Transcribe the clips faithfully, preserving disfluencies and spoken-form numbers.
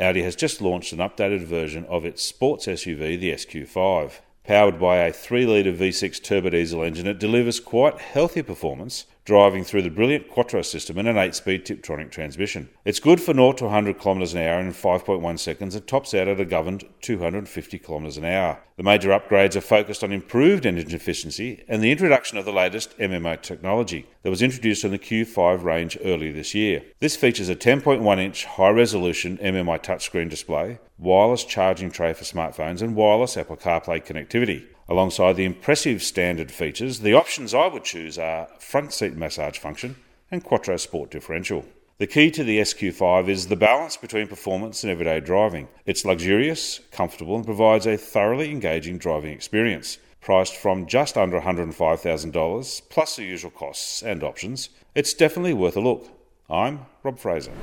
Audi has just launched an updated version of its sports S U V, the S Q five. Powered by a three litre V six turbodiesel engine, it delivers quite healthy performance, driving through the brilliant Quattro system and an eight speed Tiptronic transmission. It's good for zero to one hundred kilometres an hour in five point one seconds and tops out at a governed two hundred fifty kilometres an hour. The major upgrades are focused on improved engine efficiency and the introduction of the latest M M O technology that was introduced on the Q five range earlier this year. This features a ten point one inch high-resolution M M I touchscreen display, wireless charging tray for smartphones and wireless Apple CarPlay connectivity. Alongside the impressive standard features, the options I would choose are front seat massage function and Quattro Sport differential. The key to the S Q five is the balance between performance and everyday driving. It's luxurious, comfortable and provides a thoroughly engaging driving experience. Priced from just under one hundred five thousand dollars, plus the usual costs and options, it's definitely worth a look. I'm Rob Fraser.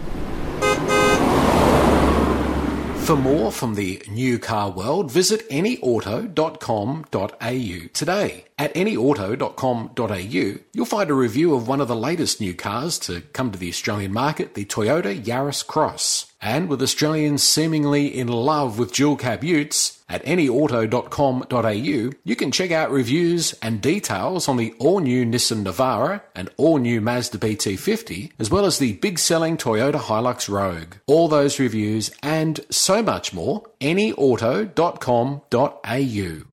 For more from the new car world, visit any auto dot com dot a u today. At any auto dot com dot a u, you'll find a review of one of the latest new cars to come to the Australian market, the Toyota Yaris Cross. And with Australians seemingly in love with dual cab utes, at any auto dot com dot a u, you can check out reviews and details on the all-new Nissan Navara and all-new Mazda B T fifty, as well as the big-selling Toyota Hilux Rogue. All those reviews and so much more, any auto dot com dot a u.